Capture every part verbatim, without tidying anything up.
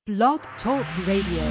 Blog Talk Radio.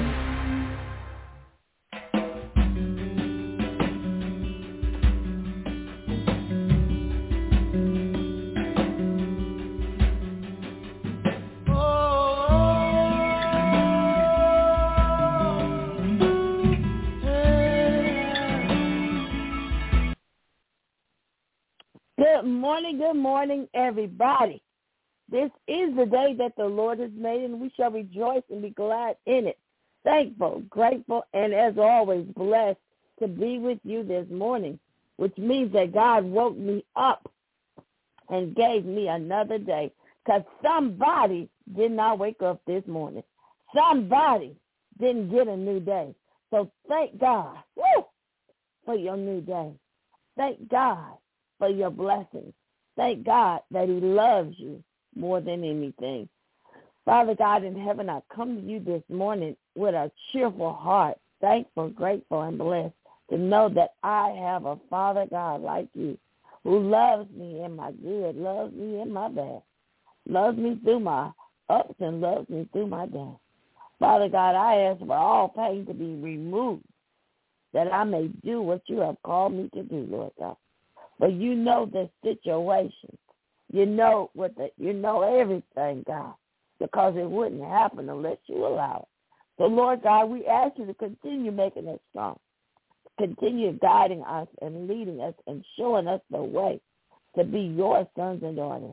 Good morning, good morning, everybody. This is the day that the Lord has made, and we shall rejoice and be glad in it. Thankful, grateful, and as always, blessed to be with you this morning, which means that God woke me up and gave me another day, because somebody did not wake up this morning. Somebody didn't get a new day. So thank God woo, for your new day. Thank God for your blessings. Thank God that he loves you more than anything. Father God in heaven, I come to you this morning with a cheerful heart, thankful, grateful, and blessed to know that I have a Father God like you who loves me in my good, loves me in my bad, loves me through my ups and loves me through my downs. Father God, I ask for all pain to be removed, that I may do what you have called me to do, Lord God. But you know the situation. You know what the, you know everything, God, because it wouldn't happen unless you allow it. So, Lord God, we ask you to continue making us strong, continue guiding us and leading us and showing us the way to be your sons and daughters.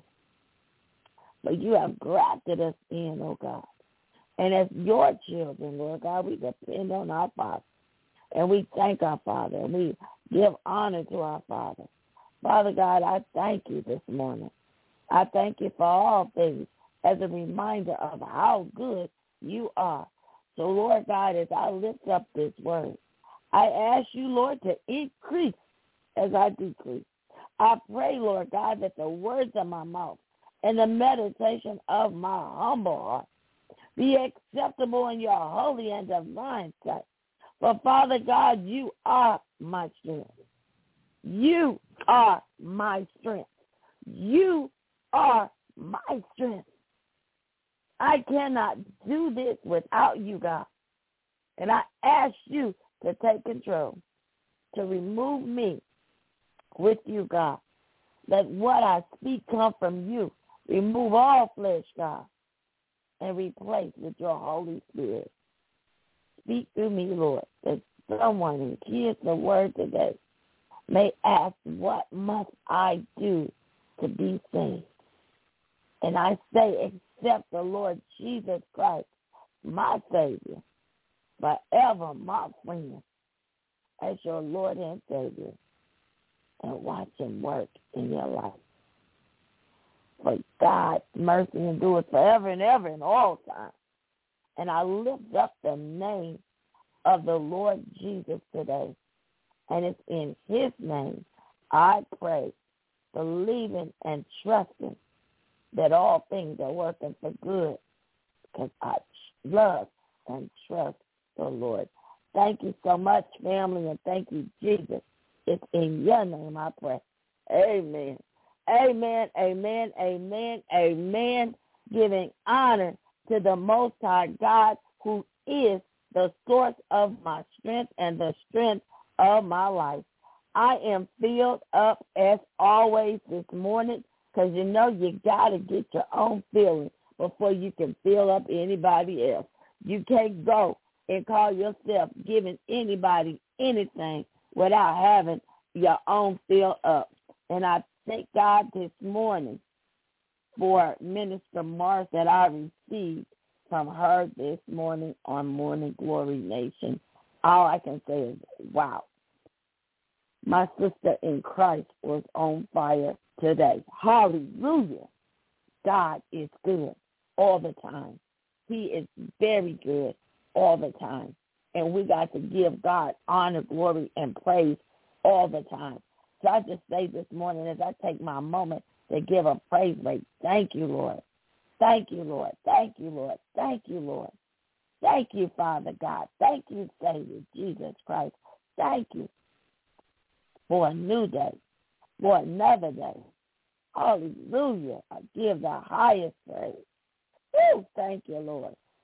But you have grafted us in, oh God. And as your children, Lord God, we depend on our Father. And we thank our Father, and we give honor to our Father. Father God, I thank you this morning. I thank you for all things as a reminder of how good you are. So, Lord God, as I lift up this word, I ask you, Lord, to increase as I decrease. I pray, Lord God, that the words of my mouth and the meditation of my humble heart be acceptable in your holy and divine sight. For, Father God, you are my strength. You are my strength. You are my strength. I cannot do this without you, God. And I ask you to take control, to remove me with you, God. Let what I speak come from you. Remove all flesh, God, and replace with your Holy Spirit. Speak through me, Lord, that someone who hears the word today may ask, what must I do to be saved? And I say, accept the Lord Jesus Christ, my Savior, forever my friend, as your Lord and Savior, and watch him work in your life. For God's mercy endures forever and ever and all time. And I lift up the name of the Lord Jesus today. And it's in his name I pray, believing and trusting that all things are working for good, because I love and trust the Lord. Thank you so much, family, and thank you, Jesus. It's in your name I pray. Amen. Amen, amen, amen, amen. Giving honor to the Most High God, who is the source of my strength and the strength of my life. I am filled up as always this morning, because you know you got to get your own feeling before you can fill up anybody else. You can't go and call yourself giving anybody anything without having your own fill up. And I thank God this morning for Minister Morris that I received from her this morning on Morning Glory Nation. All I can say is, wow. My sister in Christ was on fire today. Hallelujah. God is good all the time. He is very good all the time. And we got to give God honor, glory, and praise all the time. So I just say this morning as I take my moment to give a praise break. Thank you, Lord. Thank you, Lord. Thank you, Lord. Thank you, Lord. Thank you, Father God. Thank you, Savior, Jesus Christ. Thank you for a new day, for another day. Hallelujah. I give the highest praise. Woo, thank you, Lord.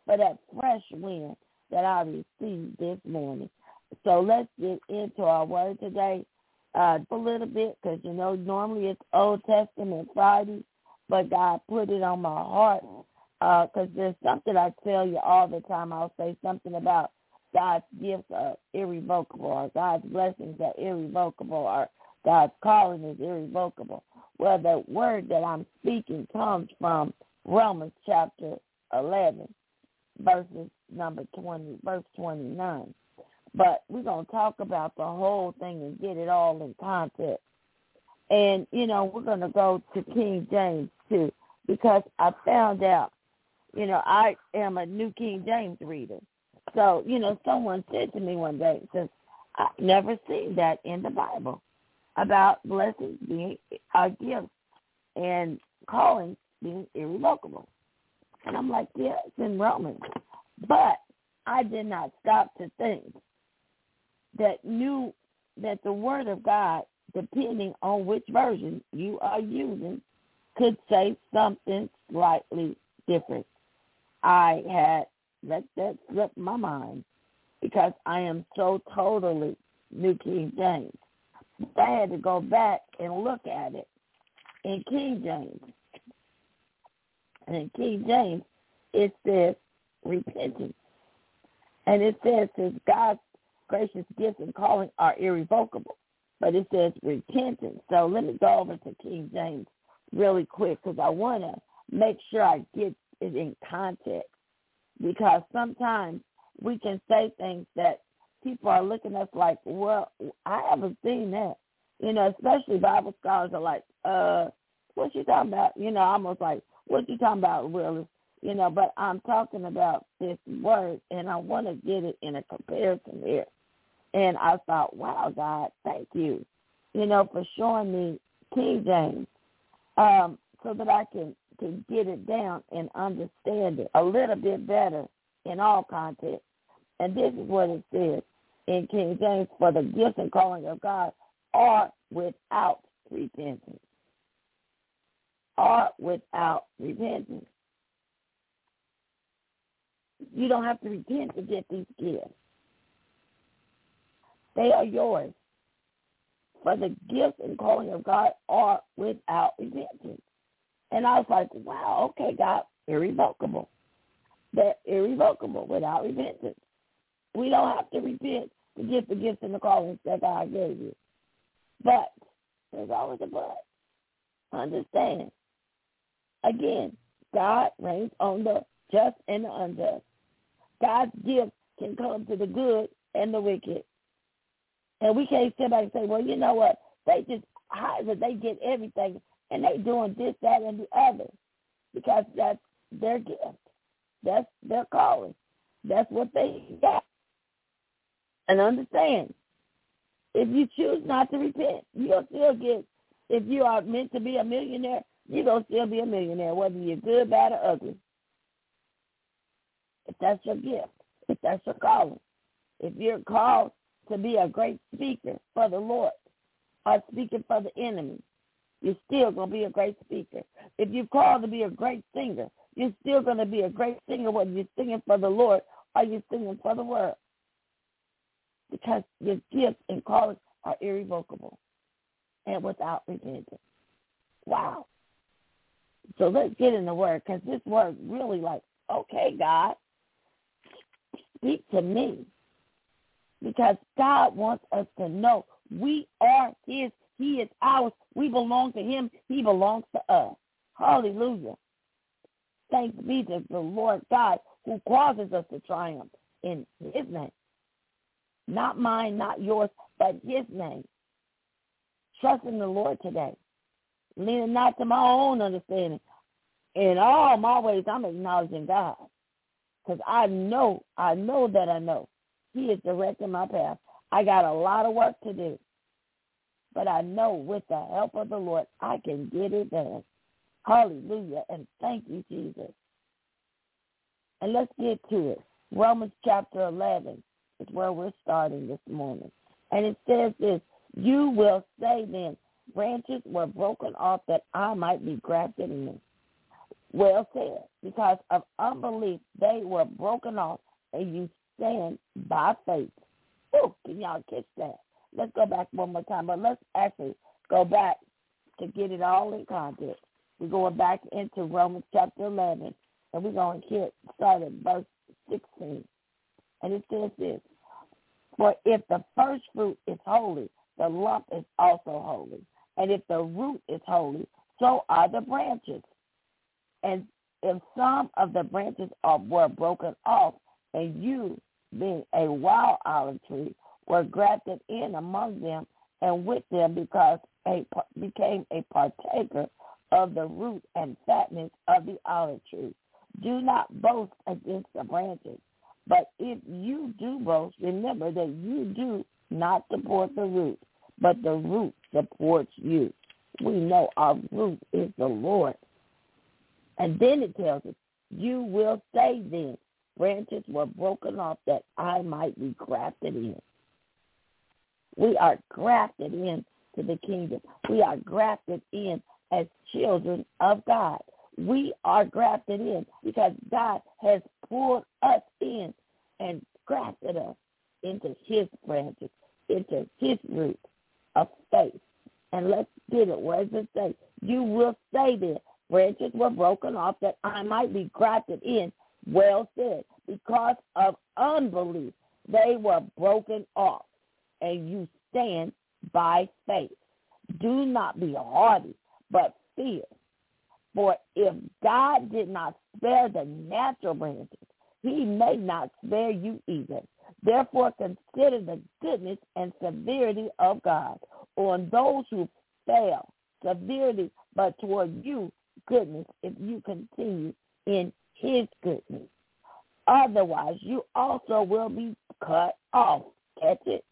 for that fresh wind that I received this morning. So let's get into our word today uh, a little bit, because, you know, normally it's Old Testament Friday, but God put it on my heart because uh, there's something I tell you all the time. I'll say something about God's gifts are irrevocable, or God's blessings are irrevocable, or God's calling is irrevocable. Well, the word that I'm speaking comes from Romans chapter eleven, verses number twenty, verse twenty-nine. But we're going to talk about the whole thing and get it all in context. And, you know, we're going to go to King James, too, because I found out, you know, I am a New King James reader. So, you know, someone said to me one day, says, I've never seen that in the Bible about blessings being a gift and callings being irrevocable. And I'm like, yeah, it's in Romans. But I did not stop to think that knew that the word of God, depending on which version you are using, could say something slightly different. I had let that slip my mind because I am so totally New King James. I had to go back and look at it in King James. And in King James, it says repentance. And it says that God's gracious gifts and calling are irrevocable. But it says repentance. So let me go over to King James really quick because I want to make sure I get it in context. Because sometimes we can say things that people are looking at us like, well, I haven't seen that. You know, especially Bible scholars are like, uh, what you talking about? You know, almost like, what you talking about, Willis? You know, but I'm talking about this word, and I want to get it in a comparison here. And I thought, wow, God, thank you, you know, for showing me King James um, so that I can, can get it down and understand it a little bit better in all context. And this is what it says in King James: for the gifts and calling of God are without repentance. Are without repentance. You don't have to repent to get these gifts. They are yours. For the gifts and calling of God are without repentance. And I was like, wow, okay, God, irrevocable. They're irrevocable without repentance. We don't have to repent to get the gifts and the callings that God gave you. But there's always a but. Understand. Again, God reigns on the just and the unjust. God's gifts can come to the good and the wicked. And we can't sit back and say, well, you know what? They just hide that they get everything, and they doing this, that, and the other, because that's their gift. That's their calling. That's what they got. And understand, if you choose not to repent, you'll still get, if you are meant to be a millionaire, you're going to still be a millionaire, whether you're good, bad, or ugly. If that's your gift, if that's your calling. If you're called to be a great speaker for the Lord or speaking for the enemy, you're still going to be a great speaker. If you're called to be a great singer, you're still going to be a great singer whether you're singing for the Lord or you're singing for the world. Because your gifts and callings are irrevocable and without repentance. Wow. So let's get in the word, because this word really like, okay, God, speak to me. Because God wants us to know we are his, he is ours, we belong to him, he belongs to us. Hallelujah. Thanks be to the Lord God who causes us to triumph in his name. Not mine, not yours, but his name. Trust in the Lord today. Leaning not to my own understanding. In all my ways, I'm acknowledging God. Because I know, I know that I know he is directing my path. I got a lot of work to do. But I know with the help of the Lord, I can get it done. Hallelujah. And thank you, Jesus. And let's get to it. Romans chapter eleven is where we're starting this morning. And it says this: you will say then, branches were broken off that I might be grafted in. Well said. Because of unbelief, they were broken off, and you stand by faith. Oh, can y'all catch that? Let's go back one more time, but let's actually go back to get it all in context. We're going back into Romans chapter eleven, and we're going to hit, start at verse sixteen. And it says this, for if the first fruit is holy, the lump is also holy. And if the root is holy, so are the branches. And if some of the branches are, were broken off, and you, being a wild olive tree, were grafted in among them, and with them because a, became a partaker of the root and fatness of the olive tree. Do not boast against the branches. But if you do boast, remember that you do not support the root, but the root supports you. We know our root is the Lord. And then it tells us, you will say then, branches were broken off that I might be grafted in. We are grafted in to the kingdom. We are grafted in as children of God. We are grafted in because God has pulled us in and grafted us into his branches, into his root of faith. And let's get it. Where does it say? You will say this. Branches were broken off that I might be grafted in. Well said. Because of unbelief, they were broken off, and you stand by faith. Do not be haughty, but fear. For if God did not spare the natural branches, he may not spare you either. Therefore, consider the goodness and severity of God on those who fail, severity, but toward you, goodness, if you continue in his goodness. Otherwise, you also will be cut off. Catch it?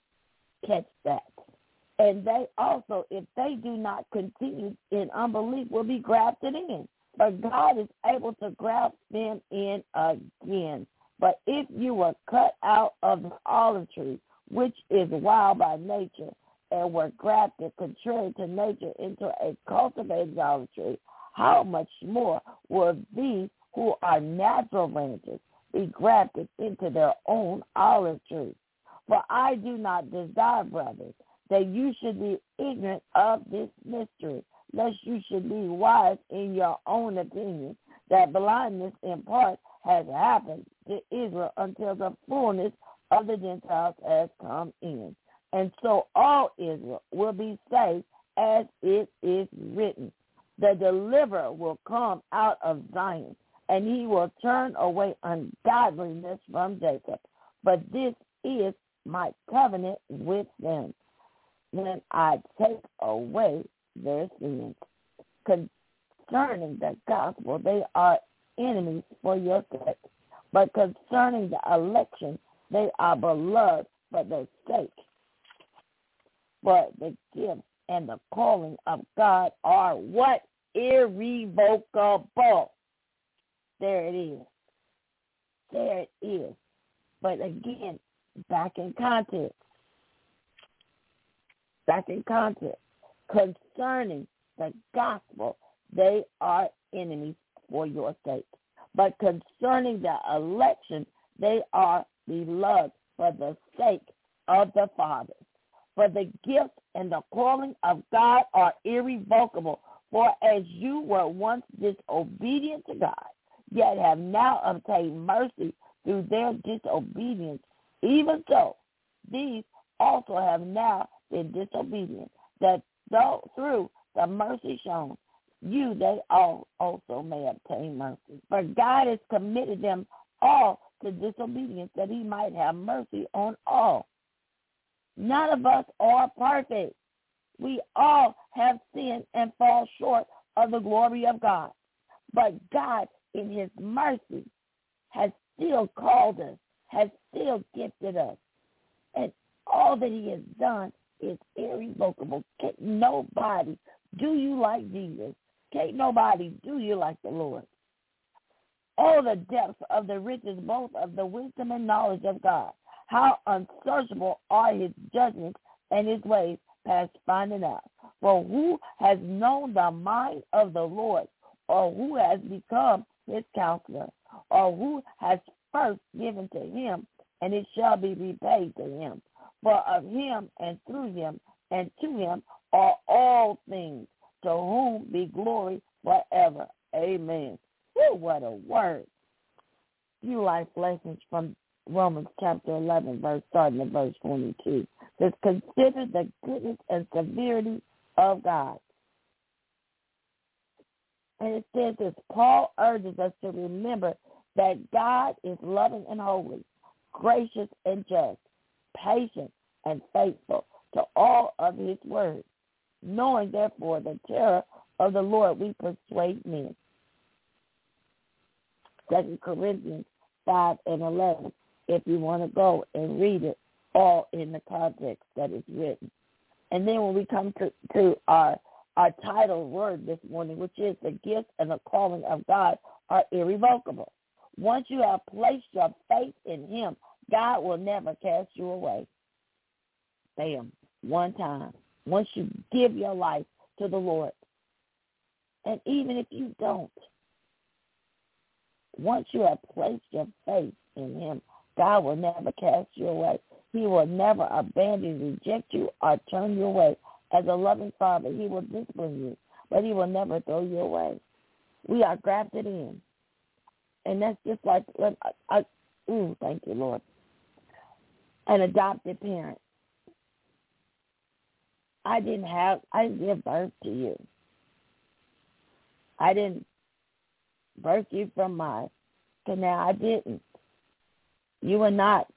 Catch that. And they also, if they do not continue in unbelief, will be grafted in. But God is able to graft them in again. But if you were cut out of the olive tree, which is wild by nature, and were grafted contrary to nature into a cultivated olive tree, how much more will these who are natural branches be grafted into their own olive tree? For I do not desire, brothers, that you should be ignorant of this mystery, lest you should be wise in your own opinion, that blindness in part has happened to Israel until the fullness of the Gentiles has come in. And so all Israel will be saved, as it is written. The deliverer will come out of Zion, and he will turn away ungodliness from Jacob. But this is my covenant with them, when I take away their sins. Concerning the gospel, they are enemies for your sake. But concerning the election, they are beloved for their sake. But the gift and the calling of God are what? Irrevocable. There it is. There it is. But again, back in context. Back in context. Concerning the gospel, they are enemies for your sake. But concerning the election, they are beloved for the sake of the Father. For the gift and the calling of God are irrevocable. For as you were once disobedient to God, yet have now obtained mercy through their disobedience, even so, these also have now been disobedient, that though through the mercy shown, you they all also may obtain mercy. For God has committed them all to disobedience, that he might have mercy on all. None of us are perfect. We all have sinned and fall short of the glory of God. But God, in his mercy, has still called us, has still gifted us. And all that he has done is irrevocable. Can't nobody do you like Jesus. Can't nobody do you like the Lord. Oh, the depths of the riches, both of the wisdom and knowledge of God. How unsearchable are his judgments and his ways past finding out. For who has known the mind of the Lord, or who has become his counselor, or who has first given to him, and it shall be repaid to him. For of him and through him and to him are all things, to whom be glory forever. Amen. Woo, what a word. Few life lessons from Romans chapter eleven, verse starting at verse twenty-two. Says, consider the goodness and severity of God. And it says this, Paul urges us to remember that God is loving and holy, gracious and just, patient and faithful to all of his words. Knowing, therefore, the terror of the Lord, we persuade men. Second Corinthians five and eleven, if you want to go and read it all in the context that is written. And then when we come to, to our, our title word this morning, which is the gifts and the calling of God are irrevocable. Once you have placed your faith in him, God will never cast you away. Bam, one time. Once you give your life to the Lord. And even if you don't, once you have placed your faith in him, God will never cast you away. He will never abandon, reject you, or turn you away. As a loving father, he will discipline you, but he will never throw you away. We are grafted in. And that's just like, I, I, ooh, thank you, Lord, an adopted parent. I didn't have, I didn't give birth to you. I didn't birth you from my canal. I didn't. You were not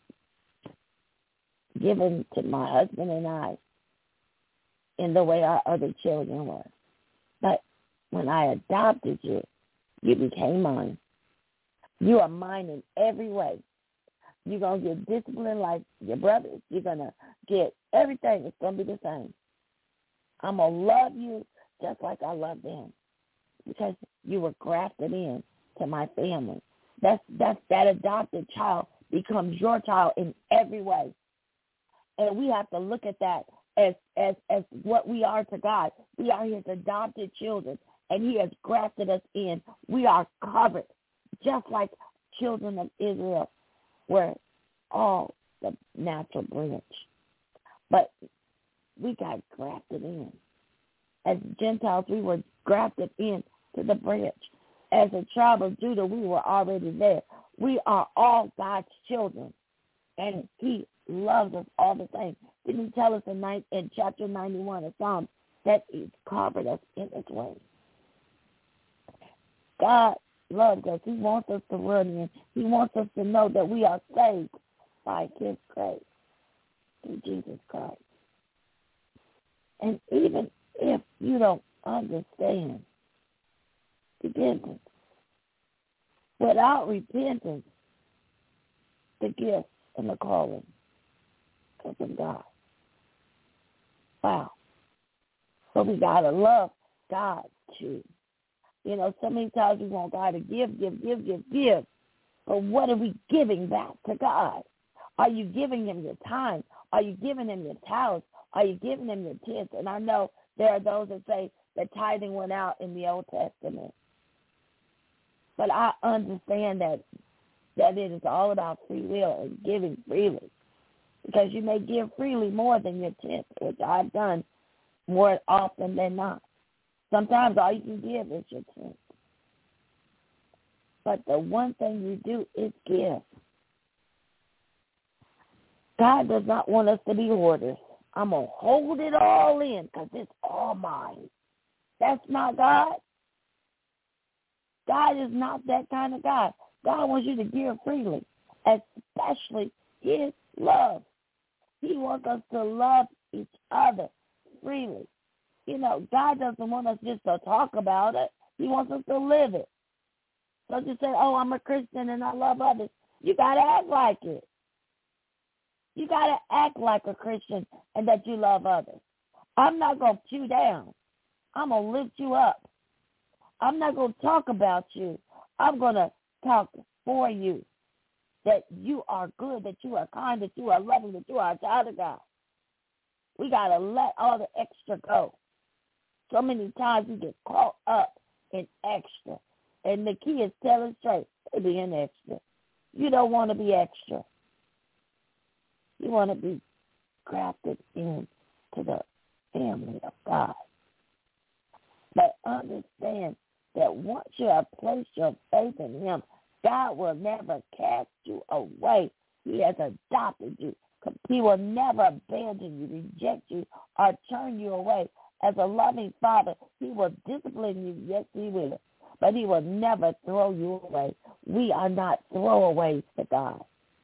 given to my husband and I in the way our other children were. But when I adopted you, you became mine. You are mine in every way. You're going to get disciplined like your brothers. You're going to get everything. It's going to be the same. I'm going to love you just like I love them because you were grafted in to my family. That's, that's, that adopted child becomes your child in every way. And we have to look at that as, as, as what we are to God. We are his adopted children, and he has grafted us in. We are covered, just like children of Israel were all the natural branch. But we got grafted in. As Gentiles, we were grafted in to the branch. As a tribe of Judah, we were already there. We are all God's children, and he loves us all the same. Didn't he tell us in, night, in chapter ninety-one of Psalms that he's covered us in his way? God loves us. He wants us to run in. He wants us to know that we are saved by his grace through Jesus Christ. And even if you don't understand repentance, without repentance, the gift and the calling comes from God. Wow. So we got to love God too. You know, so many times we want God to give, give, give, give, give. But what are we giving back to God? Are you giving him your time? Are you giving him your talents? Are you giving him your tenth? And I know there are those that say that tithing went out in the Old Testament. But I understand that that it is all about free will and giving freely. Because you may give freely more than your tenth, which I've done more often than not. Sometimes all you can give is your tenth. But the one thing you do is give. God does not want us to be hoarders. I'm going to hold it all in because it's all mine. That's not God. God is not that kind of God. God wants you to give freely, especially his love. He wants us to love each other freely. You know, God doesn't want us just to talk about it. He wants us to live it. So just say, oh, I'm a Christian and I love others. You got to act like it. You got to act like a Christian and that you love others. I'm not going to put you down. I'm going to lift you up. I'm not going to talk about you. I'm going to talk for you, that you are good, that you are kind, that you are loving, that you are a child of God. We got to let all the extra go. So many times we get caught up and extra. And the kids tell it straight, they're being extra. You don't want to be extra. You want to be grafted into the family of God. But understand that once you have placed your faith in him, God will never cast you away. He has adopted you. He will never abandon you, reject you, or turn you away. As a loving father, he will discipline you. Yes, he will. But he will never throw you away. We are not throwaways to God.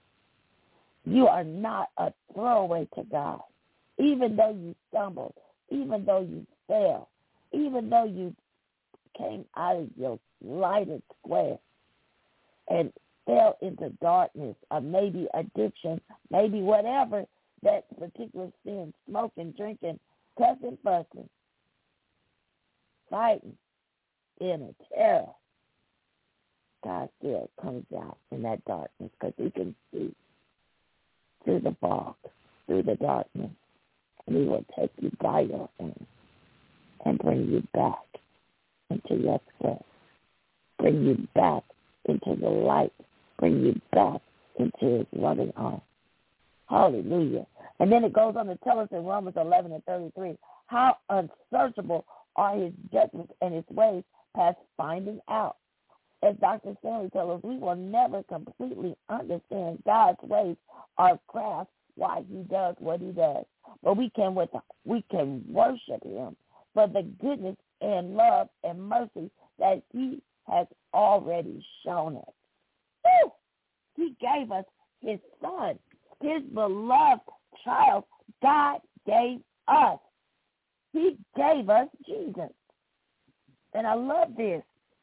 You are not a throwaway to God. Even though you stumbled, even though you fell, even though you came out of your lighted square and fell into darkness or maybe addiction, maybe whatever that particular sin, smoking, drinking, cussing, fussing, fighting, in a terror, God still comes out in that darkness because he can see through the fog, through the darkness, and he will take you by your hand and bring you back into your square, bring you back into the light, bring you back into his loving arms. Hallelujah. And then it goes on to tell us in Romans eleven and thirty-three, how unsearchable are his judgments and his ways past finding out. As Doctor Stanley tells us, we will never completely understand God's ways or grasp why he does what he does. But we can with we can worship him for the goodness and love and mercy that he has already shown us. Woo! He gave us his son, his beloved child. God gave us. He gave us Jesus. And I love this.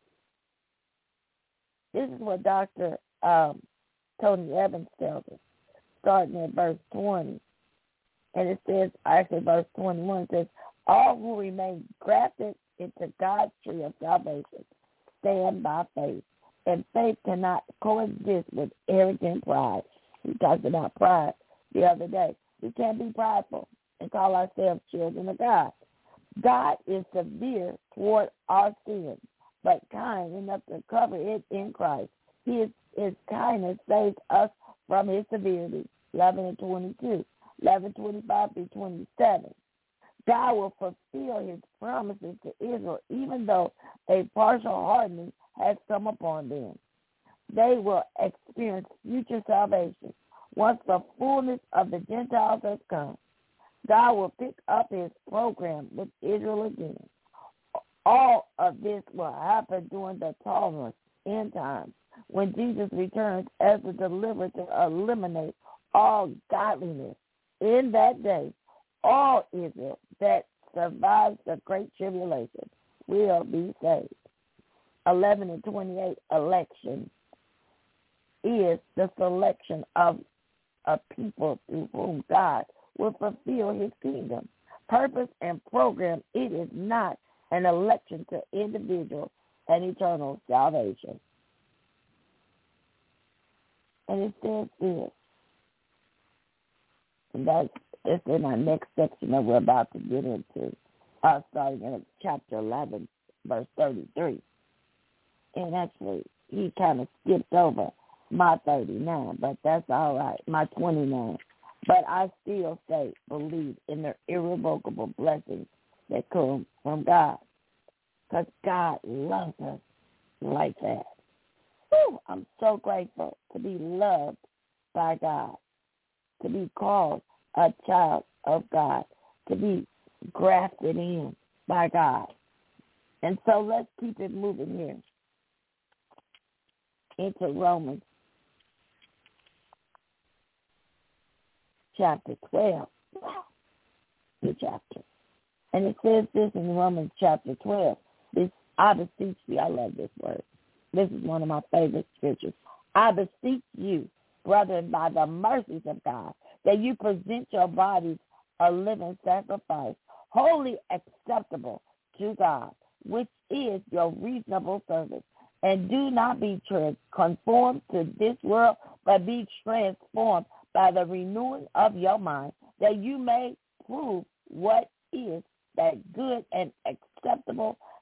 This is what Doctor Um, Tony Evans tells us, starting at verse twenty. And it says, actually verse twenty-one says, all who remain grafted into God's tree of salvation stand by faith. And faith cannot coexist with arrogant pride. We talked about pride the other day. We can't be prideful and call ourselves children of God. God is severe toward our sins, but kind enough to cover it in Christ. His, his kindness saves us from his severity. eleven and twenty-two, eleven twenty-five through twenty-seven. God will fulfill his promises to Israel, even though a partial hardening has come upon them. They will experience future salvation once the fullness of the Gentiles has come. God will pick up his program with Israel again. All of this will happen during the tumultuous end times when Jesus returns as a deliverer to eliminate all godliness. In that day, all Israel that survives the great tribulation will be saved. eleven and twenty-eight, election is the selection of a people through whom God will fulfill his kingdom, purpose, and program. It is not an election to individual and eternal salvation. And it says this, and that's it's in our next section that we're about to get into, uh, starting in chapter eleven, verse thirty-three. And actually, he kind of skipped over my thirty-nine, but that's all right, my twenty-nine. But I still say, believe in the irrevocable blessings that come from God, because God loves us like that. Whew, I'm so grateful to be loved by God, to be called a child of God, to be grafted in by God. And so let's keep it moving here into Romans chapter twelve. Wow. New chapter. And it says this in Romans chapter twelve. This, I beseech thee, I love this word. This is one of my favorite scriptures. I beseech you, brethren, by the mercies of God, that you present your bodies a living sacrifice, wholly acceptable to God, which is your reasonable service. And do not be conformed to this world, but be transformed by the renewing of your mind, that you may prove what is that good and acceptable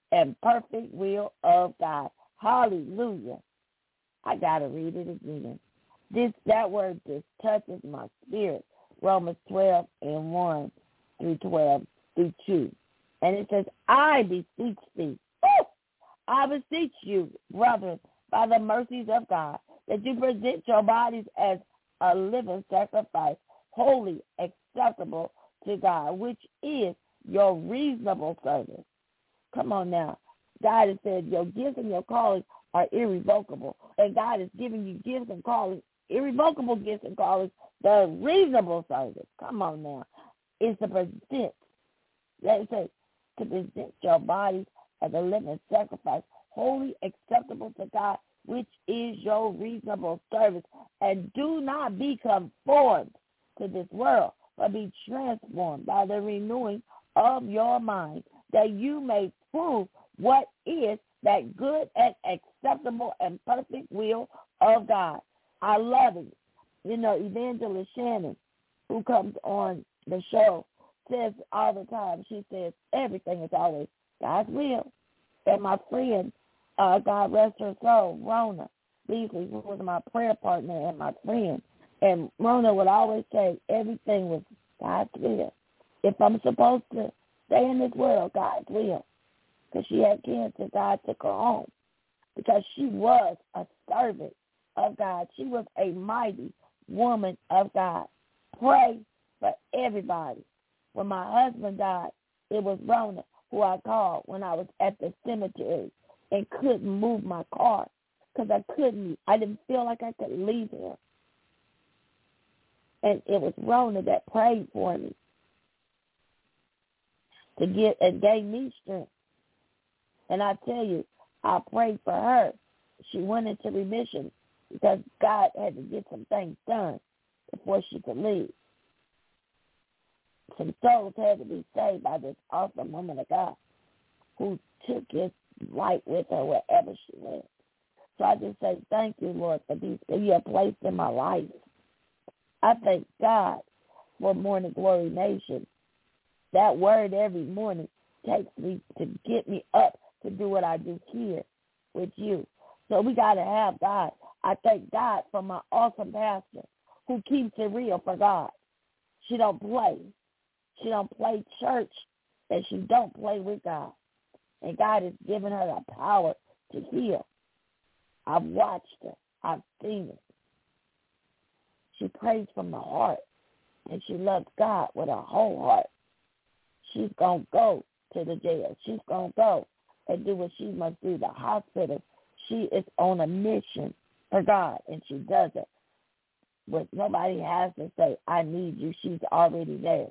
and perfect will of God. Hallelujah. I got to read it again. This That word just touches my spirit. Romans twelve and one through twelve through two. And it says, I beseech thee, woo, I beseech you, brethren, by the mercies of God, that you present your bodies as a living sacrifice, holy, acceptable to God, which is your reasonable service. Come on now. God has said your gifts and your callings are irrevocable. And God is giving you gifts and callings, irrevocable gifts and callings, the reasonable service. Come on now. It's to present, let it say, to present your bodies as a living sacrifice, holy, acceptable to God, which is your reasonable service. And do not be conformed to this world, but be transformed by the renewing of your mind, that you may prove what is that good and acceptable and perfect will of God. I love it. You know, Evangelist Shannon, who comes on the show, says all the time, she says everything is always God's will. And my friend, uh, God rest her soul, Rona Beasley, who was my prayer partner and my friend, and Rona would always say everything was God's will. If I'm supposed to stay in this world, God's will. Because she had cancer, God took her home. Because she was a servant of God. She was a mighty woman of God. Pray for everybody. When my husband died, it was Rona who I called when I was at the cemetery and couldn't move my car because I couldn't. I didn't feel like I could leave him. And it was Rona that prayed for me to get and gave me strength. And I tell you, I prayed for her. She went into remission because God had to get some things done before she could leave. Some souls had to be saved by this awesome woman of God who took his light with her wherever she went. So I just say thank you, Lord, for these that you have placed in my life. I thank God for Morning Glory Nation. That word every morning takes me to get me up to do what I do here with you. So we got to have God. I thank God for my awesome pastor who keeps it real for God. She don't play. She don't play church, and she don't play with God. And God has given her the power to heal. I've watched her. I've seen it. She prays from the heart, and she loves God with her whole heart. She's going to go to the jail. She's going to go and do what she must do, the hospital. She is on a mission for God, and she does it. But nobody has to say, I need you. She's already there.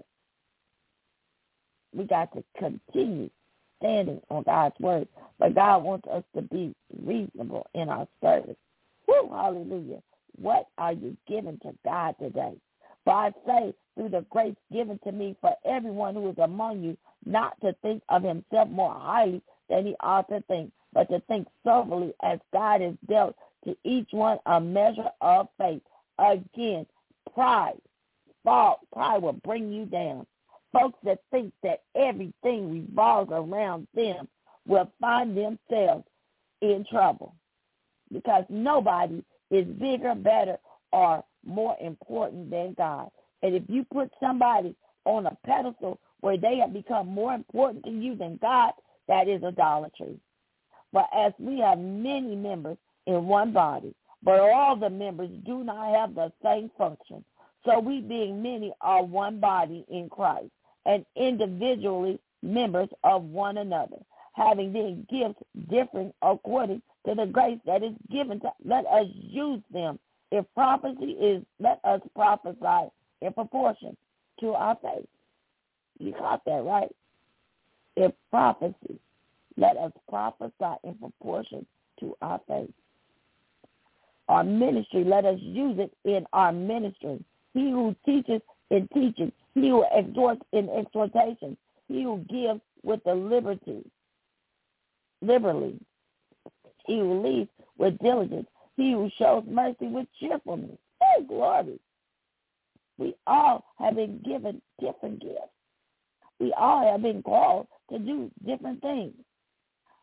We got to continue standing on God's word. But God wants us to be reasonable in our service. Woo, hallelujah. What are you giving to God today? For I say, through the grace given to me for everyone who is among you, not to think of himself more highly than he ought to think, but to think soberly as God has dealt to each one a measure of faith. Again, pride, fall, pride will bring you down. Folks that think that everything revolves around them will find themselves in trouble because nobody is bigger, better, or more important than God. And if you put somebody on a pedestal where they have become more important to you than God, that is idolatry. But as we have many members in one body, but all the members do not have the same function, so we being many are one body in Christ, and individually members of one another, having then gifts differing according to the grace that is given to, let us use them. If prophecy is, let us prophesy in proportion to our faith. You got that right. If prophecy, let us prophesy in proportion to our faith. Our ministry, let us use it in our ministry. He who teaches in teaching, he who exhorts in exhortation, he who gives with the liberty, liberally, he who leads with diligence, he who shows mercy with cheerfulness. Oh, glory. We all have been given different gifts. We all have been called to do different things.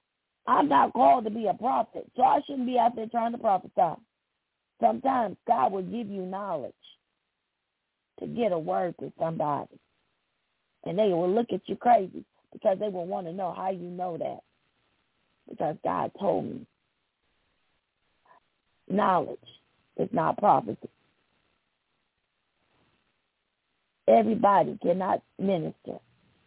I'm not called to be a prophet, so I shouldn't be out there trying to prophesy. Sometimes God will give you knowledge to get a word to somebody. And they will look at you crazy because they will want to know how you know that. Because God told me. Knowledge is not prophecy. Everybody cannot minister.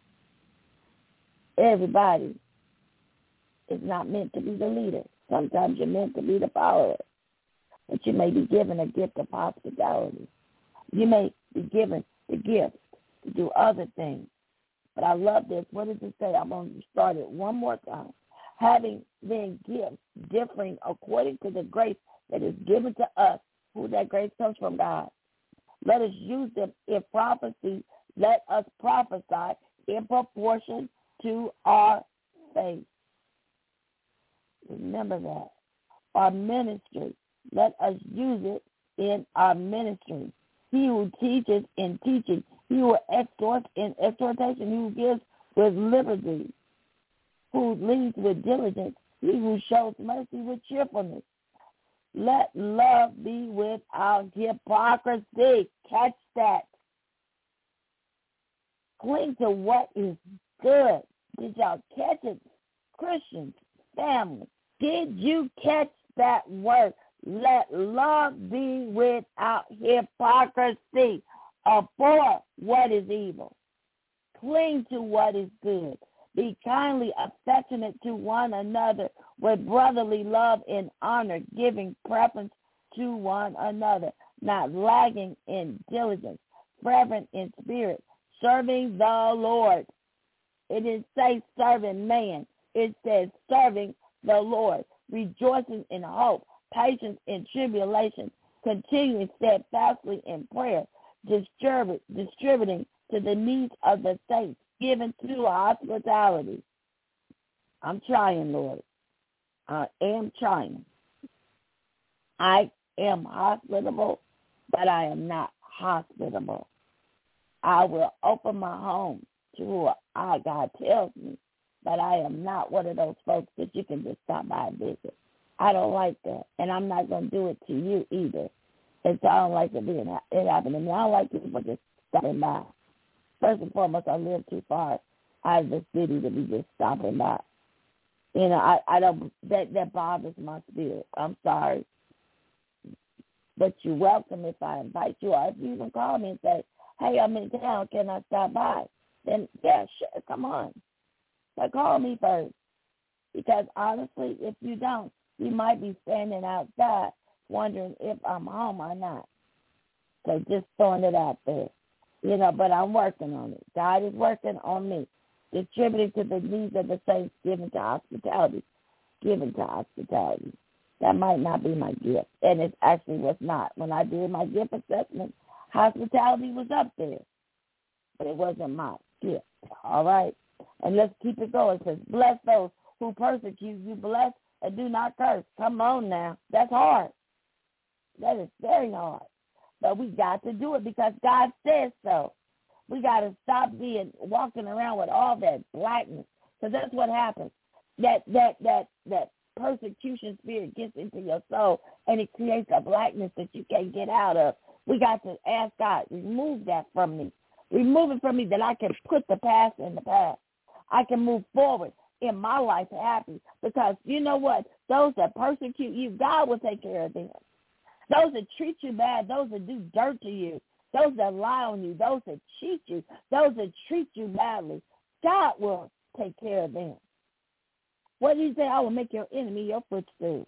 Everybody is not meant to be the leader. Sometimes you're meant to be the follower. But you may be given a gift of hospitality. You may be given the gift to do other things. But I love this. What does it say? I'm going to start it one more time. Having then gifts differing according to the grace that is given to us, who that grace comes from God. Let us use them. If prophecy, let us prophesy in proportion to our faith. Remember that. Our ministry, let us use it in our ministry. He who teaches in teaching, he who exhorts in exhortation, he who gives with liberty, who leads with diligence, he who shows mercy with cheerfulness. Let love be without hypocrisy. Catch that. Cling to what is good. Did y'all catch it? Christians, family, did you catch that word? Let love be without hypocrisy. Abhor what is evil. Cling to what is good. Be kindly affectionate to one another with brotherly love and honor, giving preference to one another, not lagging in diligence, fervent in spirit, serving the Lord. It didn't say serving man. It says serving the Lord, rejoicing in hope, patience in tribulation, continuing steadfastly in prayer, distribute, distributing to the needs of the saints, given to hospitality. I'm trying, Lord. I am trying. I am hospitable, but I am not hospitable. I will open my home to who I, God tells me, but I am not one of those folks that you can just stop by and visit. I don't like that, and I'm not going to do it to you either. And so I don't like it being it happening to me. I don't like people just stopping by. First and foremost, I live too far out of the city to be just stopping by. You know, I, I don't, that, that bothers my spirit. I'm sorry. But you're welcome if I invite you, or if you can call me and say, hey, I'm in town, can I stop by? Then, yeah, sure, come on. But call me first. Because honestly, if you don't, you might be standing outside wondering if I'm home or not. So just throwing it out there. You know, but I'm working on it. God is working on me. Distributing to the needs of the saints, given to hospitality. Given to hospitality. That might not be my gift. And it actually was not. When I did my gift assessment, hospitality was up there. But it wasn't my gift. All right? And let's keep it going. It says, bless those who persecute you. Bless and do not curse. Come on now. That's hard. That is very hard. But we got to do it because God says so. We got to stop being walking around with all that blackness, because that's what happens. That that that that persecution spirit gets into your soul, and it creates a blackness that you can't get out of. We got to ask God, remove that from me. Remove it from me that I can put the past in the past. I can move forward in my life happy, because you know what? Those that persecute you, God will take care of them. Those that treat you bad, those that do dirt to you, those that lie on you, those that cheat you, those that treat you badly, God will take care of them. What did he say? I will make your enemy your footstool.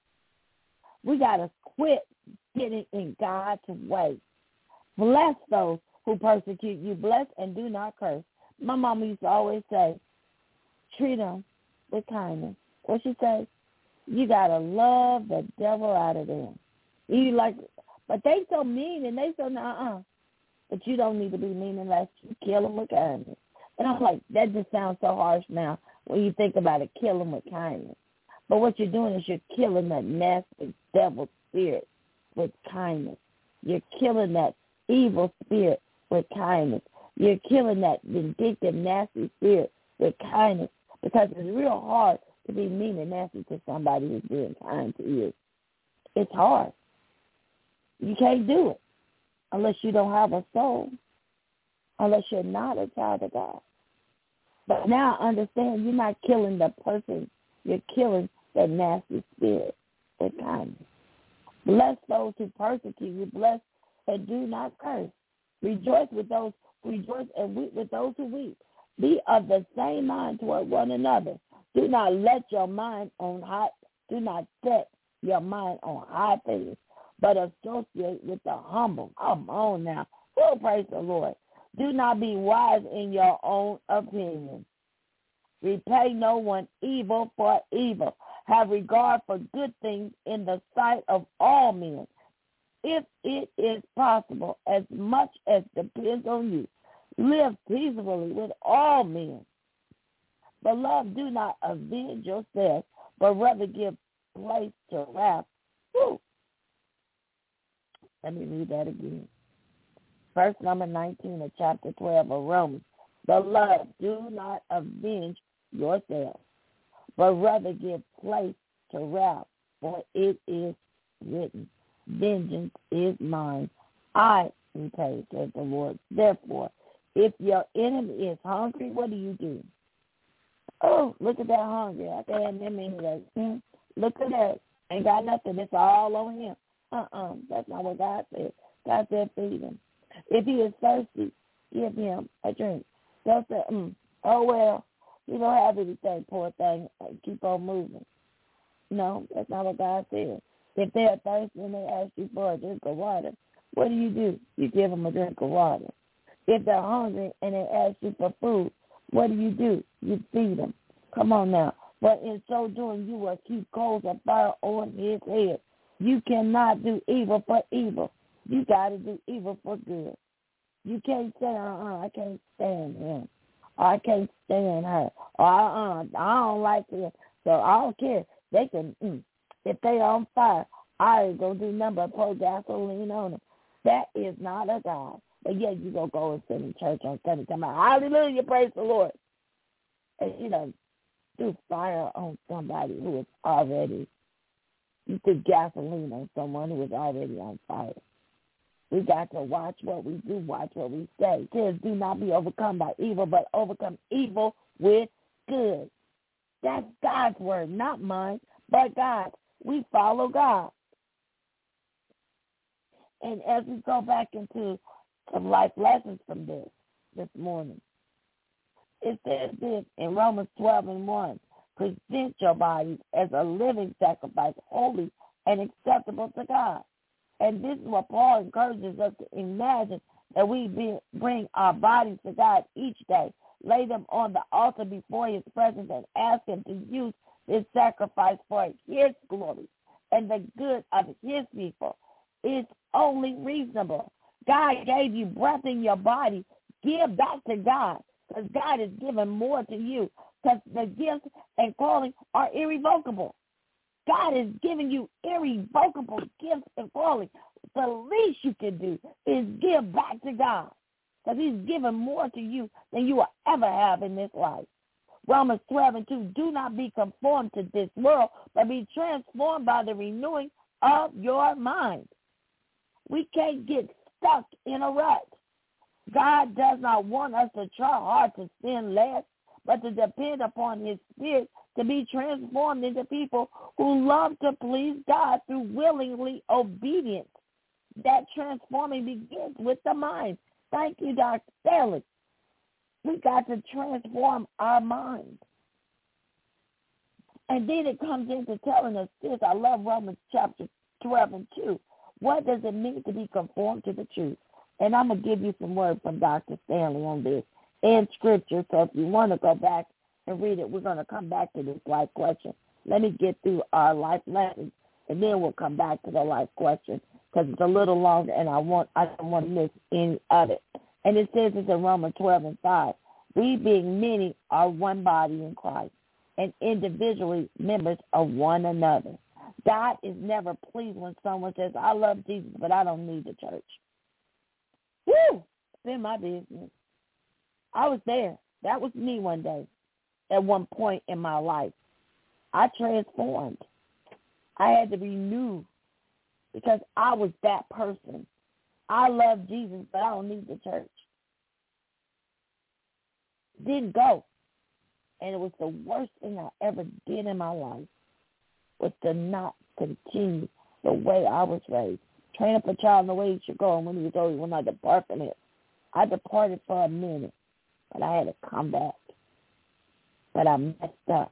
We got to quit getting in God's way. Bless those who persecute you. Bless and do not curse. My mama used to always say, treat them with kindness. What she say? You got to love the devil out of them. You like, but they so mean and they so uh-uh. But you don't need to be mean unless you kill them with kindness. And I'm like, that just sounds so harsh now when you think about it, kill them with kindness. But what you're doing is you're killing that nasty devil spirit with kindness. You're killing that evil spirit with kindness. You're killing that vindictive, nasty spirit with kindness, because it's real hard to be mean and nasty to somebody who's being kind to you. It's hard. You can't do it unless you don't have a soul, unless you're not a child of God. But now understand, you're not killing the person. You're killing that nasty spirit with kindness. Bless those who persecute you. Bless and do not curse. Rejoice with those rejoice and weep with those who weep. Be of the same mind toward one another. Do not let your mind on high. Do not set your mind on high things, but associate with the humble. Come on now. Oh, praise the Lord. Do not be wise in your own opinion. Repay no one evil for evil. Have regard for good things in the sight of all men. If it is possible, as much as depends on you, live peaceably with all men. Beloved, do not avenge yourself, but rather give place to wrath. Woo. Let me read that again. Verse number nineteen of chapter twelve of Romans. Beloved, do not avenge yourselves, but rather give place to wrath, for it is written, vengeance is mine, I repay, says the Lord. Therefore, if your enemy is hungry, what do you do? Oh, look at that hungry. I can't have them anyway. Hmm? Look at that. Ain't got nothing. It's all on him. Uh-uh. That's not what God said. God said feed him. If he is thirsty, give him a drink. Don't say, mm, oh, well, you don't have anything, poor thing. Keep on moving. No, that's not what God said. If they're thirsty and they ask you for a drink of water, what do you do? You give them a drink of water. If they're hungry and they ask you for food, what do you do? You feed them. Come on now. But in so doing, you will keep coals of fire on his head. You cannot do evil for evil. You got to do evil for good. You can't say, uh-uh, I can't stand him. Or I can't stand her. Or, uh-uh, I don't like him. So I don't care. They can, mm, if they on fire, I ain't going to do nothing but pour gasoline on them. That is not a God. But yeah, you going to go and sit in church on Sunday time. Hallelujah, praise the Lord. And, you know, do fire on somebody who is already, you put gasoline on someone who is already on fire. We got to watch what we do, watch what we say. It says, do not be overcome by evil, but overcome evil with good. That's God's word, not mine, but God. We follow God. And as we go back into some life lessons from this, this morning, it says this in Romans twelve and one, present your bodies as a living sacrifice, holy and acceptable to God. And this is what Paul encourages us to imagine, that we be, bring our bodies to God each day, lay them on the altar before his presence, and ask him to use this sacrifice for his glory and the good of his people. It's only reasonable. God gave you breath in your body. Give back to God, because God is giving more to you, because the gifts and calling are irrevocable. God is giving you irrevocable gifts and calling. The least you can do is give back to God, because he's given more to you than you will ever have in this life. Romans twelve and two, do not be conformed to this world, but be transformed by the renewing of your mind. We can't get stuck in a rut. God does not want us to try hard to sin less, but to depend upon his Spirit to be transformed into people who love to please God through willingly obedience. That transforming begins with the mind. Thank you, Doctor Stanley. We got to transform our minds. And then it comes into telling us this. I love Romans chapter twelve and two. What does it mean to be conformed to the truth? And I'm going to give you some word from Doctor Stanley on this in Scripture. So if you want to go back and read it, we're going to come back to this life question. Let me get through our life lessons, and then we'll come back to the life question, because it's a little longer, and I want I don't want to miss any of it. And it says it's in Romans twelve and five. We being many are one body in Christ, and individually members of one another. God is never pleased when someone says, I love Jesus, but I don't need the church. Woo! It's been my business. I was there. That was me one day at one point in my life. I transformed. I had to renew because I was that person. I love Jesus, but I don't need the church. Didn't go. And it was the worst thing I ever did in my life was to not continue the way I was raised. Train up a child in the way he should go, and when he was old, he will not depart from it. I departed for a minute, but I had to come back. But I messed up.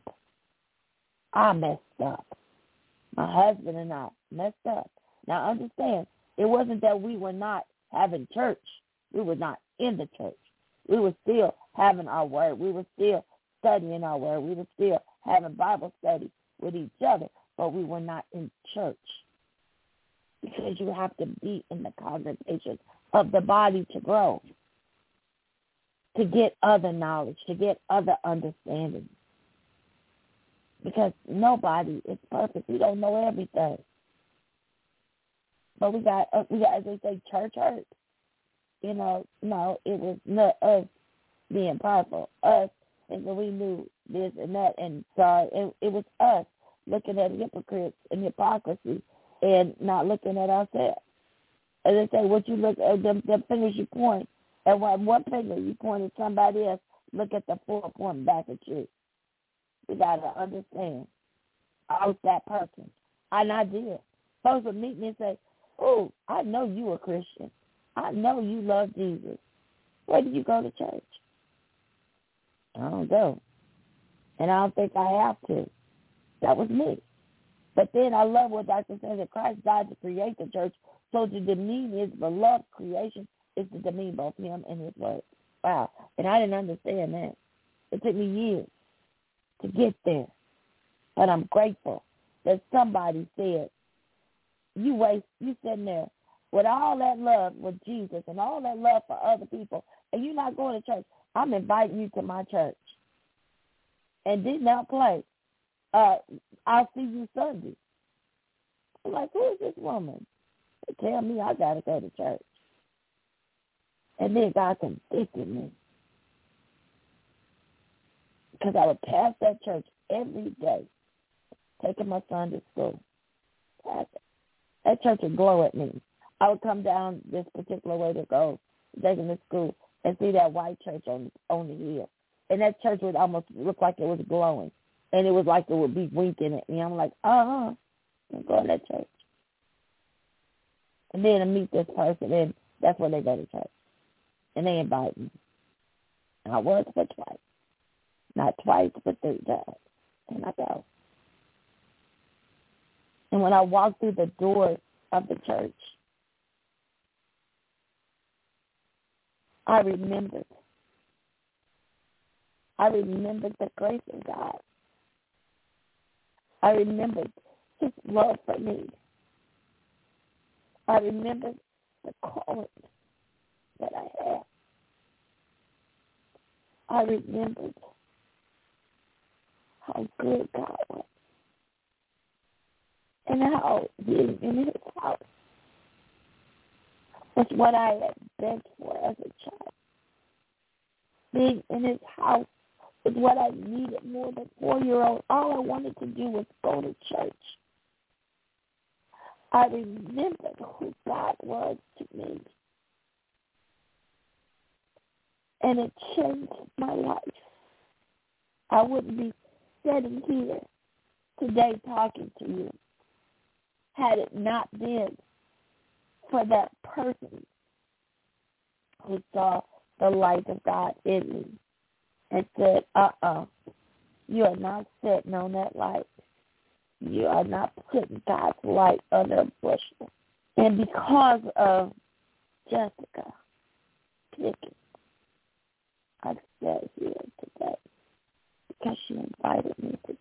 I messed up. My husband and I messed up. Now understand, it wasn't that we were not having church. We were not in the church. We were still having our word. We were still studying our word. We were still having Bible study with each other, but we were not in church. Because you have to be in the congregation of the body to grow, to get other knowledge, to get other understanding. Because nobody is perfect. We don't know everything. But we got, uh, we got, as they say, church hurt. You know, no, it was not us being prideful, us thinking we knew this and that, and sorry, it, it was us looking at hypocrites and hypocrisy and not looking at ourselves. As they say, what you look at, the, the fingers you point, and one, one finger you point at somebody else, look at the four pointing back at you. We got to understand. I was that person. And I did. Folks would meet me and say, oh, I know you a Christian. I know you love Jesus. Where do you go to church? I don't go. And I don't think I have to. That was me. But then I love what Doctor says, that Christ died to create the church, so to demean his beloved creation is to demean both him and his word. Wow. And I didn't understand that. It took me years to get there. But I'm grateful that somebody said, you waste, you sitting there with all that love with Jesus and all that love for other people, and you're not going to church. I'm inviting you to my church. And did not play. Uh, I'll see you Sunday. I'm like, who is this woman? They tell me I got to go to church. And then God convicted me. Because I would pass that church every day, taking my son to school. Pass it. That church would glow at me. I would come down this particular way to go, take him to school, and see that white church on, on the hill. And that church would almost look like it was glowing. And it was like it would be winking at me. I'm like, uh-huh, I'm going to that church. And then I meet this person, and that's where they go to church. And they invite me. And I was for twice. Not twice, but three times. And I go. And when I walk through the doors of the church, I remembered. I remembered the grace of God. I remembered his love for me. I remembered the calling that I had. I remembered how good God was and how being in his house was what I had begged for as a child. Being in his house was what I needed more than four-year-old. All I wanted to do was go to church. I remembered who God was to me. And it changed my life. I wouldn't be sitting here today talking to you had it not been for that person who saw the light of God in me and said, uh-uh, you are not sitting on that light. You are not putting God's light under a bushel. And because of Jessica Pickett, I sat here today because she invited me to church.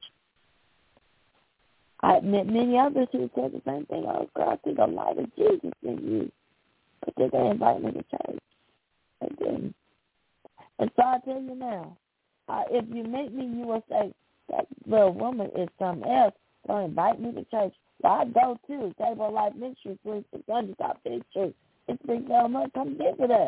I met many others who said the same thing. Oh, God, I see the light of Jesus in you. But did they invite me to church? They didn't. And so I tell you now, uh, if you meet me, you will say, that little woman is something else. Don't invite me to church. So I go to Table of Life Ministry, three six hundred South Fifth Street. It's three seven months. Come visit us.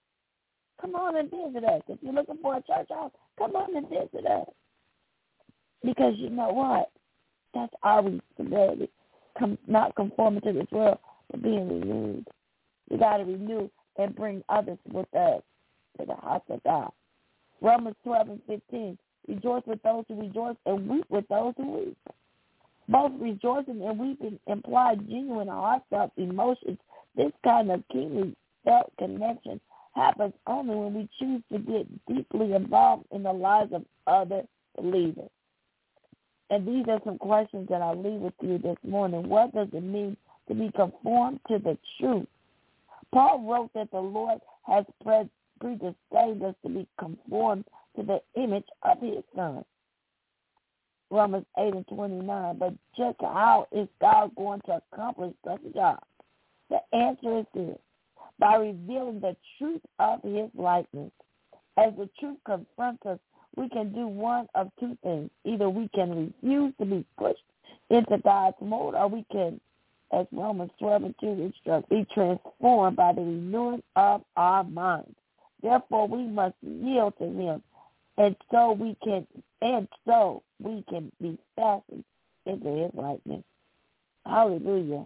Come on and visit us. If you're looking for a church house, come on and visit us. Because you know what? That's our responsibility. Com- not conforming to this world, but being renewed. We got to renew and bring others with us to the house of God. Romans twelve and fifteen. Rejoice with those who rejoice and weep with those who weep. Both rejoicing and weeping imply genuine heartfelt emotions. This kind of keenly felt connection happens only when we choose to get deeply involved in the lives of other believers. And these are some questions that I'll leave with you this morning. What does it mean to be conformed to the truth? Paul wrote that the Lord has predestined us to be conformed to the image of his Son. Romans eight and twenty-nine. But just how is God going to accomplish such a job? The answer is this: by revealing the truth of his likeness. As the truth confronts us, we can do one of two things. Either we can refuse to be pushed into God's mold, or we can, as Romans twelve and two instructs, be transformed by the renewing of our minds. Therefore, we must yield to him, and so we can, and so we can be fastened into his likeness. Hallelujah.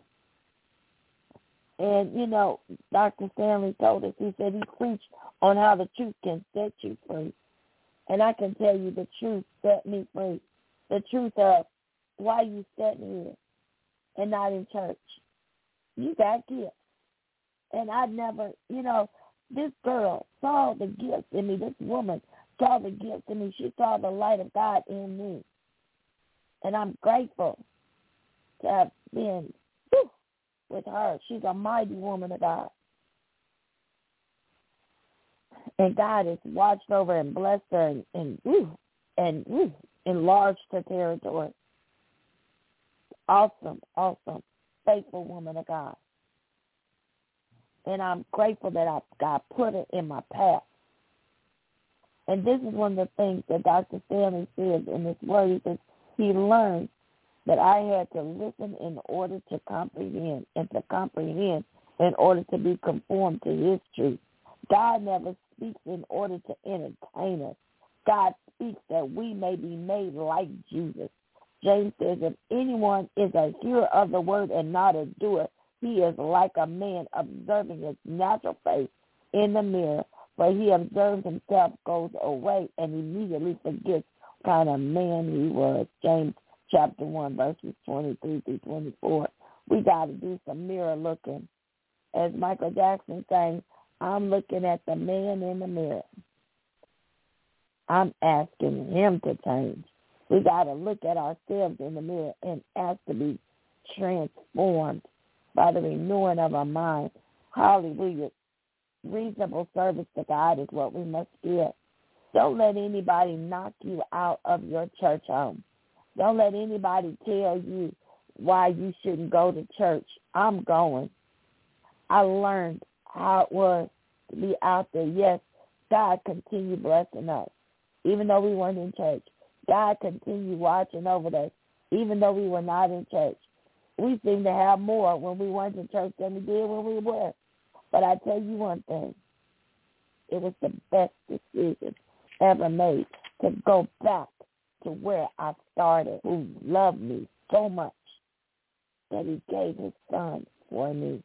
And, you know, Doctor Stanley told us, he said he preached on how the truth can set you free. And I can tell you the truth set me free. The truth of why you sitting here and not in church. You got gifts. And I never, you know, this girl saw the gifts in me. This woman saw the gifts in me. She saw the light of God in me. And I'm grateful to have been whew, with her. She's a mighty woman of God. And God has watched over and blessed her and, and, whew, and whew, enlarged her territory. Awesome, awesome, faithful woman of God. And I'm grateful that I, God put her in my path. And this is one of the things that Doctor Stanley says in this word. He says he learned that I had to listen in order to comprehend, and to comprehend in order to be conformed to his truth. God never speaks in order to entertain us. God speaks that we may be made like Jesus. James says, if anyone is a hearer of the word and not a doer, he is like a man observing his natural face in the mirror. For he observes himself, goes away, and immediately forgets what kind of man he was. James chapter one, verses twenty-three through twenty-four. We got to do some mirror looking. As Michael Jackson sang, I'm looking at the man in the mirror. I'm asking him to change. We got to look at ourselves in the mirror and ask to be transformed by the renewing of our mind. Hallelujah. Reasonable service to God is what we must give. Don't let anybody knock you out of your church home. Don't let anybody tell you why you shouldn't go to church. I'm going. I learned how it was to be out there. Yes, God continued blessing us, even though we weren't in church. God continued watching over us, even though we were not in church. We seem to have more when we weren't in church than we did when we were. But I tell you one thing, it was the best decision ever made to go back to where I started, who loved me so much that he gave his son for me.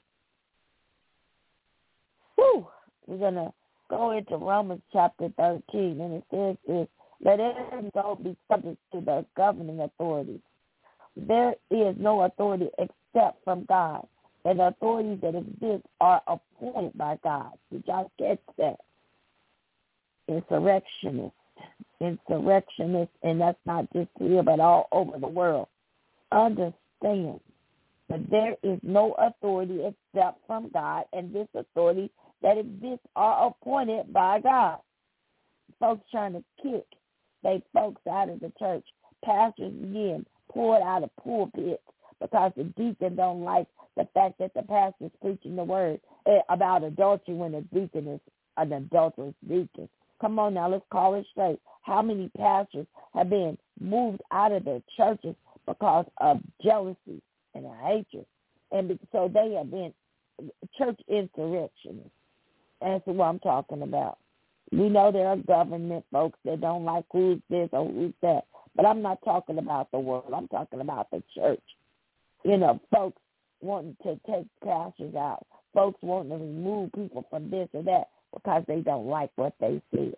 Whew. We're going to go into Romans chapter thirteen, and it says this: let every soul be subject to the governing authorities. There is no authority except from God, and the authorities that exist are appointed by God. Did y'all get that? Insurrectionists, insurrectionists, and that's not just here but all over the world. Understand that there is no authority except from God, and this authority that exists are appointed by God. Folks trying to kick they folks out of the church. Pastors again poured out of pulpits because the deacon don't like the fact that the pastor's preaching the word about adultery when the deacon is an adulterous deacon. Come on now, let's call it straight. How many pastors have been moved out of their churches because of jealousy and hatred? And so they have been church insurrectionists. That's what I'm talking about. We know there are government folks that don't like who's this or who's that, But I'm not talking about the world. I'm talking about the church. You know, folks wanting to take pastors out. Folks wanting to remove people from this or that because they don't like what they see.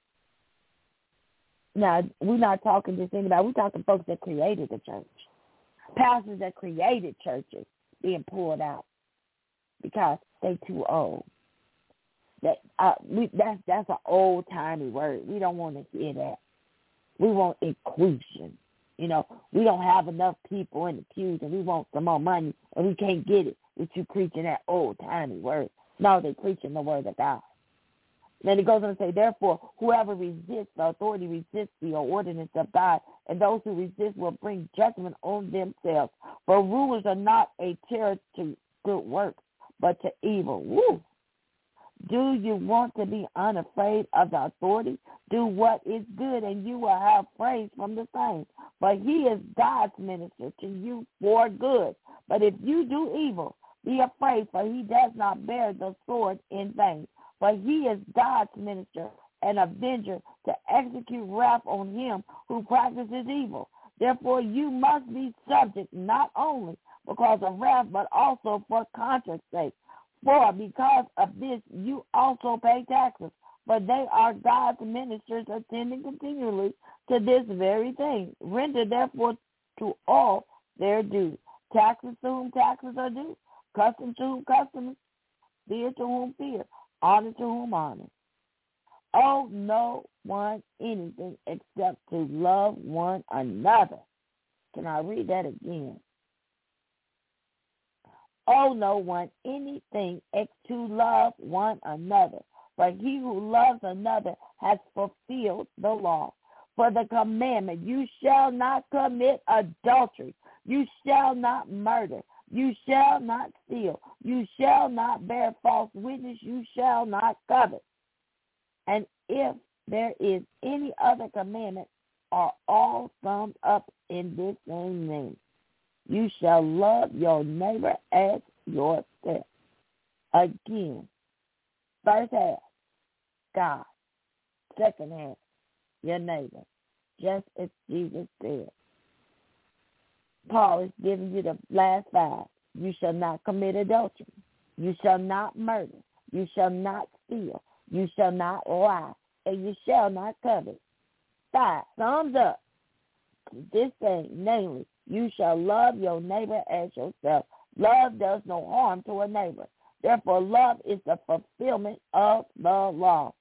Now, we're not talking just anybody. We're talking folks that created the church. Pastors that created churches being pulled out because they too old. That uh, we, that's that's an old-timey word. We don't want to hear that. We want inclusion. You know, we don't have enough people in the pews and we want some more money and we can't get it with you preaching that old-timey word. No, they're preaching the word of God. Then it goes on to say, therefore, whoever resists the authority resists the ordinance of God, and those who resist will bring judgment on themselves. For rulers are not a terror to good works, but to evil. Woo! Do you want to be unafraid of the authority? Do what is good, and you will have praise from the same. But he is God's minister to you for good. But if you do evil, be afraid, for he does not bear the sword in vain. But he is God's minister, an avenger to execute wrath on him who practices evil. Therefore, you must be subject not only because of wrath, but also for conscience sake. For because of this, you also pay taxes, but they are God's ministers attending continually to this very thing. Render therefore to all their due. Taxes to whom taxes are due, custom to whom customs, fear to whom fear, honor to whom honor. Owe no one anything except to love one another. Can I read that again? Owe no one anything except to love one another. For he who loves another has fulfilled the law. For the commandment, you shall not commit adultery. You shall not murder. You shall not steal. You shall not bear false witness. You shall not covet. And if there is any other commandment, are all summed up in this same name. You shall love your neighbor as yourself. Again, first half, God. Second half, your neighbor. Just as Jesus said. Paul is giving you the last five. You shall not commit adultery. You shall not murder. You shall not steal. You shall not lie. And you shall not covet. Five. Thumbs up. This thing, namely, you shall love your neighbor as yourself. Love does no harm to a neighbor. Therefore, love is the fulfillment of the law.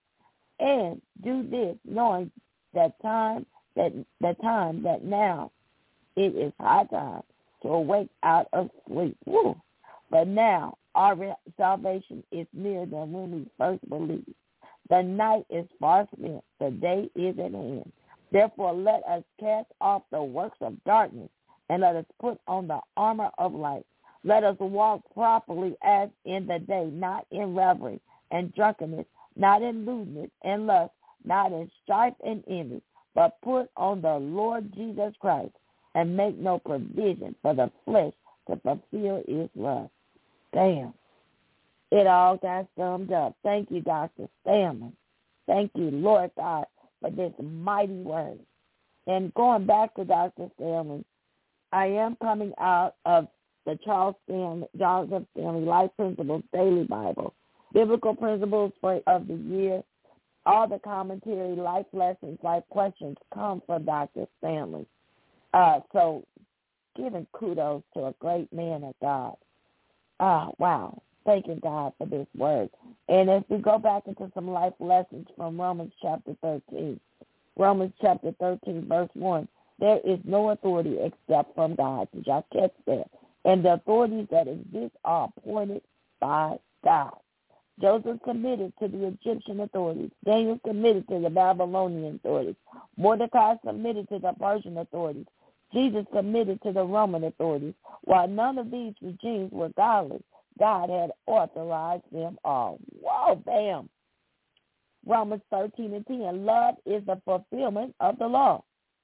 And do this, knowing that time that the time that now it is high time to awake out of sleep. Woo. But now our salvation is nearer than when we first believed. The night is far spent. The day is at hand. Therefore, let us cast off the works of darkness and let us put on the armor of light. Let us walk properly as in the day, not in revelry and drunkenness, not in lewdness and lust, not in strife and envy, but put on the Lord Jesus Christ and make no provision for the flesh to fulfill its lust. Damn. It all got summed up. Thank you, Doctor Stanley. Thank you, Lord God, for this mighty word. And going back to Doctor Stanley, I am coming out of the Charles Stanley, Joseph Stanley Life Principles Daily Bible, Biblical Principles for of the Year. All the commentary, life lessons, life questions come from Doctor Stanley. Uh, so giving kudos to a great man of God. Ah, wow. Thanking God for this word. And as we go back into some life lessons from Romans chapter thirteen, Romans chapter thirteen, verse one, there is no authority except from God. Did y'all catch that? And the authorities that exist are appointed by God. Joseph submitted to the Egyptian authorities. Daniel submitted to the Babylonian authorities. Mordecai submitted to the Persian authorities. Jesus submitted to the Roman authorities. While none of these regimes were godly, God had authorized them all. Whoa, bam. Romans thirteen and ten, love is the fulfillment of the law.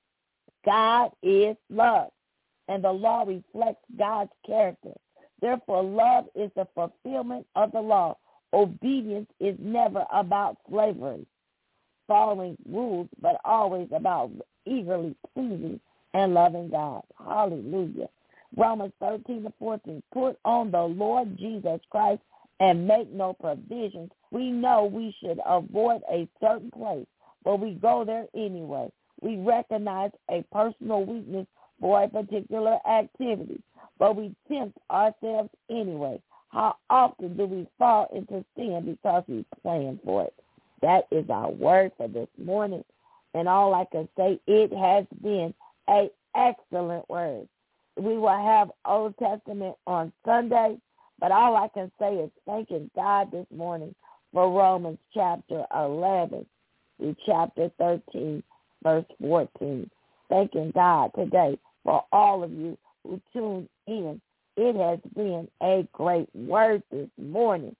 God is love, and the law reflects God's character. Therefore, love is the fulfillment of the law. Obedience is never about slavery. following rules, but always about eagerly pleasing and loving God. Hallelujah. Romans thirteen to fourteen, put on the Lord Jesus Christ and make no provisions. We know we should avoid a certain place, but we go there anyway. We recognize a personal weakness for a particular activity, but we tempt ourselves anyway. How often do we fall into sin because we plan for it? That is our word for this morning. And all I can say, it has been an excellent word. We will have Old Testament on Sunday, but all I can say is thanking God this morning for Romans chapter eleven through chapter thirteen, verse fourteen. Thanking God today for all of you who tuned in. It has been a great word this morning.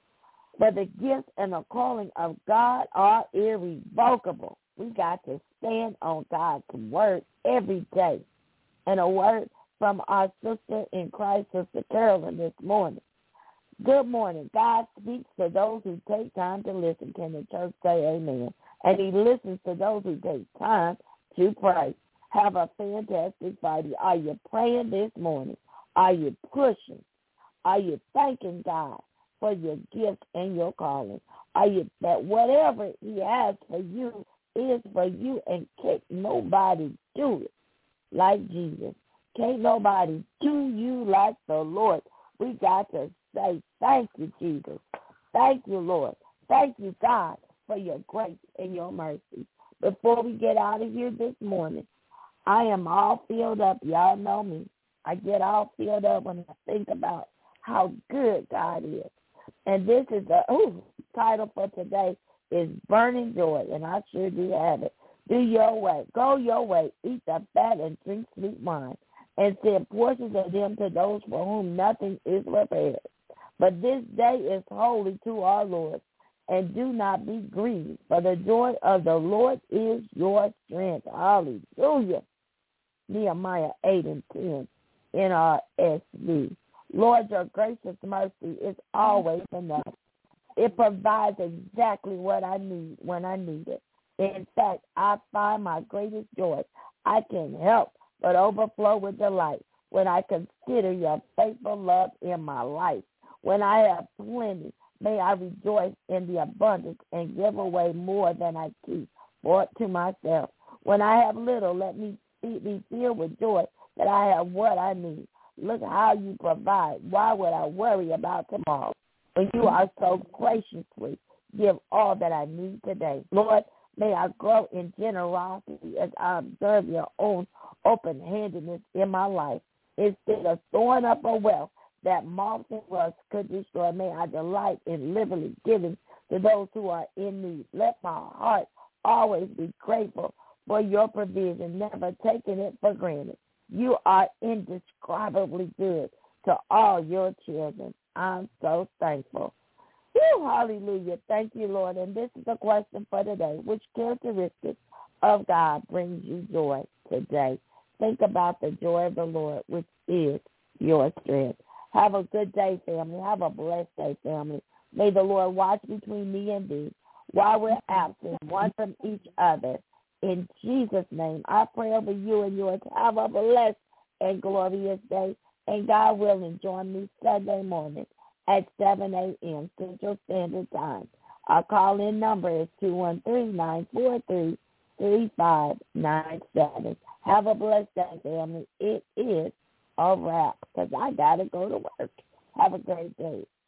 For the gifts and the calling of God are irrevocable. We got to stand on God's word every day. And a word from our sister in Christ, Sister Carolyn, this morning. Good morning. God speaks to those who take time to listen. Can the church say amen? And he listens to those who take time to pray. Have a fantastic Friday. Are you praying this morning? Are you pushing? Are you thanking God for your gift and your calling? Are you that whatever he has for you is for you, and can't nobody do it like Jesus? Can't nobody do you like the Lord. We got to say thank you, Jesus. Thank you, Lord. Thank you, God, for your grace and your mercy. Before we get out of here this morning, I am all filled up. Y'all know me. I get all filled up when I think about how good God is. And this is the ooh, title for today is Burning Joy, and I sure do have it. Do your way. Go your way. Eat the fat and drink sweet wine, and send portions of them to those for whom nothing is prepared. But this day is holy to our Lord, and do not be grieved, for the joy of the Lord is your strength. Hallelujah. Nehemiah eight and ten, N R S V. Lord, your gracious mercy is always enough. It provides exactly what I need when I need it. In fact, I find my greatest joy. I can help but overflow with delight when I consider your faithful love in my life. When I have plenty, may I rejoice in the abundance and give away more than I keep for to myself. When I have little, let me be filled with joy that I have what I need. Look how you provide. Why would I worry about tomorrow when you are so graciously give all that I need today? Lord, may I grow in generosity as I observe your own open-handedness in my life. Instead of storing up a wealth that moth and rust could destroy, may I delight in liberally giving to those who are in need. Let my heart always be grateful for your provision, never taking it for granted. You are indescribably good to all your children. I'm so thankful. Woo, hallelujah. Thank you, Lord. And this is the question for today. Which characteristics of God brings you joy today? Think about the joy of the Lord, which is your strength. Have a good day, family. Have a blessed day, family. May the Lord watch between me and thee while we're absent one from each other. In Jesus' name, I pray over you and yours. Have a blessed and glorious day. And God willing, join me Sunday morning at seven a.m. Central Standard Time. Our call-in number is two one three, nine four three, three five nine seven. Have a blessed day, family. It is a wrap because I got to go to work. Have a great day.